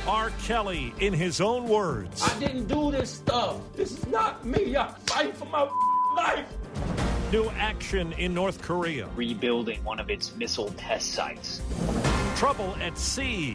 R. Kelly in his own words. I didn't do this stuff. This is not me. I'm fighting for my life. New action in North Korea. Rebuilding one of its missile test sites. Trouble at sea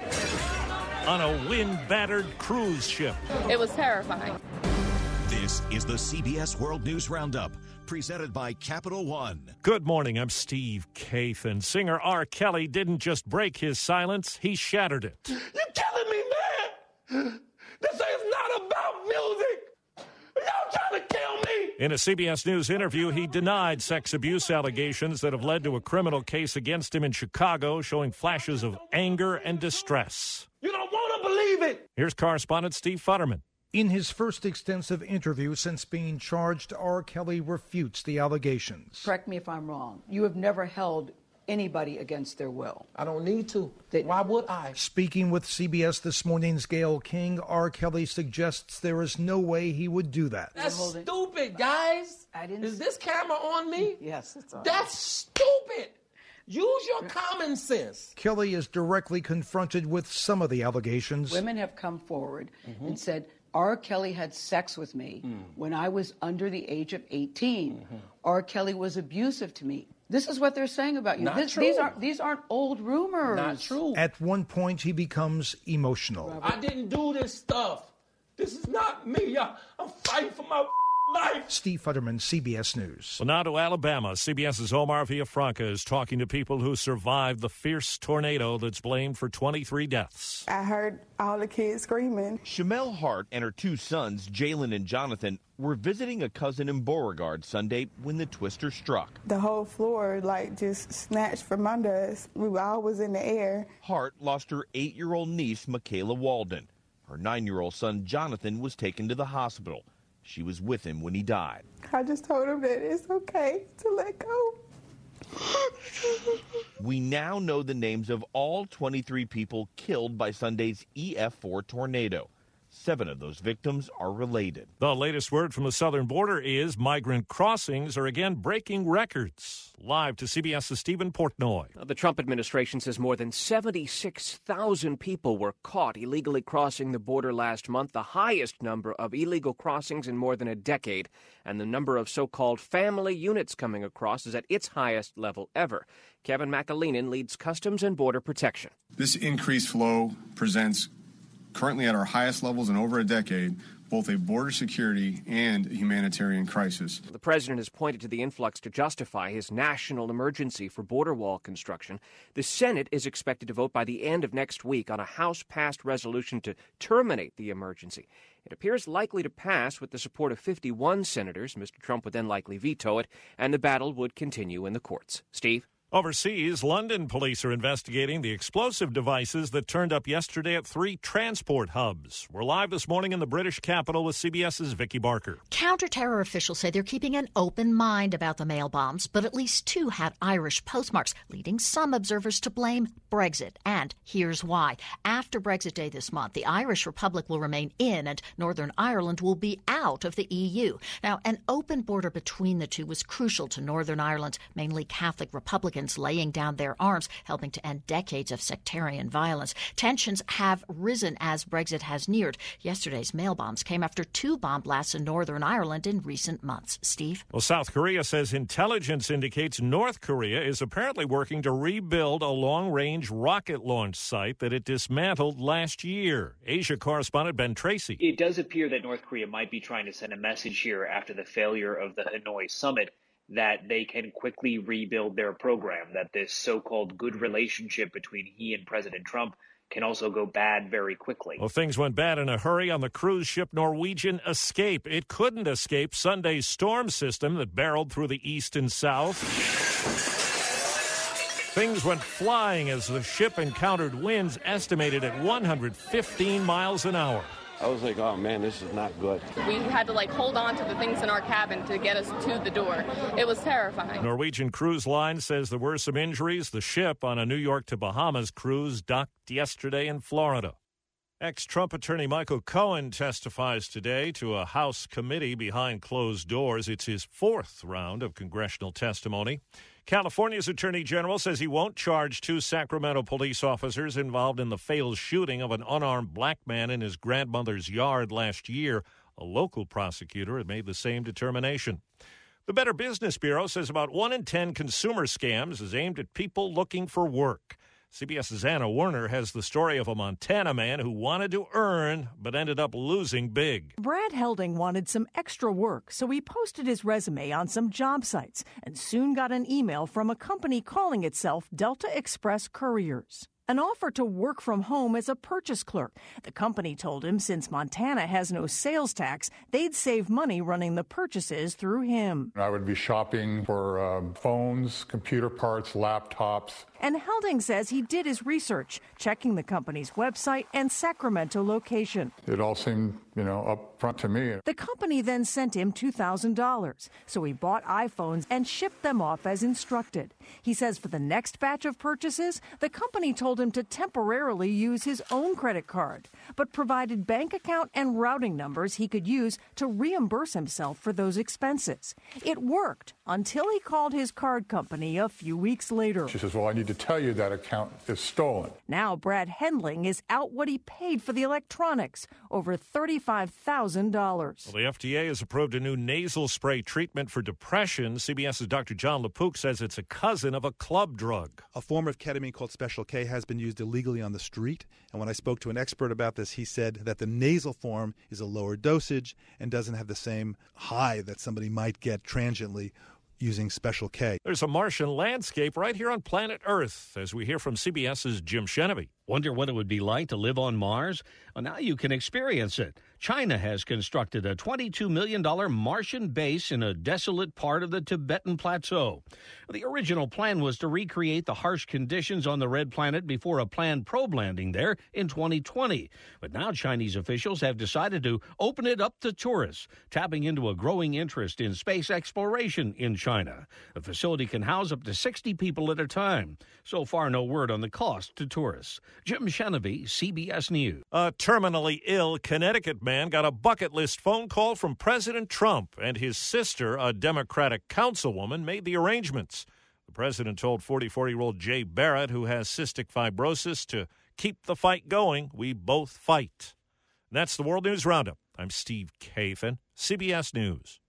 on a wind-battered cruise ship. It was terrifying. This is the CBS World News Roundup, presented by Capital One. Good morning, I'm Steve Kathan. Singer R. Kelly didn't just break his silence, he shattered it. You're killing me, man. This is not about music. Y'all trying to kill me. In a CBS News interview, he denied sex abuse allegations that have led to a criminal case against him in Chicago, showing flashes of anger and distress. You don't want to believe it. Here's correspondent Steve Futterman. In his first extensive interview since being charged, R. Kelly refutes the allegations. Correct me if I'm wrong. You have never held anybody against their will. I don't need to. Why would I? Speaking with CBS This Morning's Gayle King, R. Kelly suggests there is no way he would do that. That's stupid, guys. Is this camera on me? Yes, it's on. That's stupid. Use your common sense. Kelly is directly confronted with some of the allegations. Women have come forward and said, R. Kelly had sex with me when I was under the age of 18. R. Kelly was abusive to me. This is what they're saying about you. Not true. These aren't old rumors. Not true. At one point, he becomes emotional. I didn't do this stuff. This is not me. I'm fighting for my life. Steve Futterman, CBS News. Well, now to Alabama. CBS's Omar Villafranca is talking to people who survived the fierce tornado that's blamed for 23 deaths. I heard all the kids screaming. Shamel Hart and her two sons, Jalen and Jonathan, were visiting a cousin in Beauregard Sunday when the twister struck. The whole floor, just snatched from under us. We were always in the air. Hart lost her 8-year-old niece, Michaela Walden. Her 9-year-old son, Jonathan, was taken to the hospital. She was with him when he died. I just told him that it's okay to let go. We now know the names of all 23 people killed by Sunday's EF4 tornado. 7 of those victims are related. The latest word from the southern border is migrant crossings are again breaking records. Live to CBS's Stephen Portnoy. The Trump administration says more than 76,000 people were caught illegally crossing the border last month, the highest number of illegal crossings in more than a decade. And the number of so-called family units coming across is at its highest level ever. Kevin McAleenan leads Customs and Border Protection. This increased flow presents, currently at our highest levels in over a decade, both a border security and a humanitarian crisis. The president has pointed to the influx to justify his national emergency for border wall construction. The Senate is expected to vote by the end of next week on a House-passed resolution to terminate the emergency. It appears likely to pass with the support of 51 senators. Mr. Trump would then likely veto it, and the battle would continue in the courts. Steve? Overseas, London police are investigating the explosive devices that turned up yesterday at 3 transport hubs. We're live this morning in the British capital with CBS's Vicky Barker. Counter-terror officials say they're keeping an open mind about the mail bombs, but at least 2 had Irish postmarks, leading some observers to blame Brexit. And here's why. After Brexit Day this month, the Irish Republic will remain in and Northern Ireland will be out of the EU. Now, an open border between the two was crucial to Northern Ireland's mainly Catholic Republicans laying down their arms, helping to end decades of sectarian violence. Tensions have risen as Brexit has neared. Yesterday's mail bombs came after 2 bomb blasts in Northern Ireland in recent months. Steve? Well, South Korea says intelligence indicates North Korea is apparently working to rebuild a long-range rocket launch site that it dismantled last year. Asia correspondent Ben Tracy. It does appear that North Korea might be trying to send a message here after the failure of the Hanoi summit that they can quickly rebuild their program, that this so-called good relationship between he and President Trump can also go bad very quickly. Well, things went bad in a hurry on the cruise ship Norwegian Escape. It couldn't escape Sunday's storm system that barreled through the east and south. Things went flying as the ship encountered winds estimated at 115 miles an hour. I was like, oh, man, this is not good. We had to hold on to the things in our cabin to get us to the door. It was terrifying. Norwegian Cruise Line says there were some injuries. The ship on a New York to Bahamas cruise docked yesterday in Florida. Ex-Trump attorney Michael Cohen testifies today to a House committee behind closed doors. It's his fourth round of congressional testimony. California's attorney general says he won't charge 2 Sacramento police officers involved in the failed shooting of an unarmed black man in his grandmother's yard last year. A local prosecutor had made the same determination. The Better Business Bureau says about 1 in 10 consumer scams is aimed at people looking for work. CBS's Anna Werner has the story of a Montana man who wanted to earn but ended up losing big. Brad Helding wanted some extra work, so he posted his resume on some job sites and soon got an email from a company calling itself Delta Express Couriers. An offer to work from home as a purchase clerk. The company told him since Montana has no sales tax, they'd save money running the purchases through him. I would be shopping for phones, computer parts, laptops. And Helding says he did his research, checking the company's website and Sacramento location. It all seemed, up front to me. The company then sent him $2,000, so he bought iPhones and shipped them off as instructed. He says for the next batch of purchases, the company told him to temporarily use his own credit card, but provided bank account and routing numbers he could use to reimburse himself for those expenses. It worked until he called his card company a few weeks later. She says, well, I need to tell you that account is stolen. Now Brad Helding is out what he paid for the electronics, over $35,000. Well, the FDA has approved a new nasal spray treatment for depression. CBS's Dr. John LaPook says it's a cousin of a club drug. A form of ketamine called Special K has been used illegally on the street. And when I spoke to an expert about this, he said that the nasal form is a lower dosage and doesn't have the same high that somebody might get transiently using Special K. There's a Martian landscape right here on planet Earth, as we hear from CBS's Jim Sheneby. Wonder what it would be like to live on Mars? Well, now you can experience it. China has constructed a $22 million Martian base in a desolate part of the Tibetan Plateau. The original plan was to recreate the harsh conditions on the Red Planet before a planned probe landing there in 2020. But now Chinese officials have decided to open it up to tourists, tapping into a growing interest in space exploration in China. The facility can house up to 60 people at a time. So far, no word on the cost to tourists. Jim Sheneby, CBS News. A terminally ill Connecticut man got a bucket list phone call from President Trump, and his sister, a Democratic councilwoman, made the arrangements. The president told 44-year-old Jay Barrett, who has cystic fibrosis, to keep the fight going. We both fight. And that's the World News Roundup. I'm Steve Kathan, CBS News.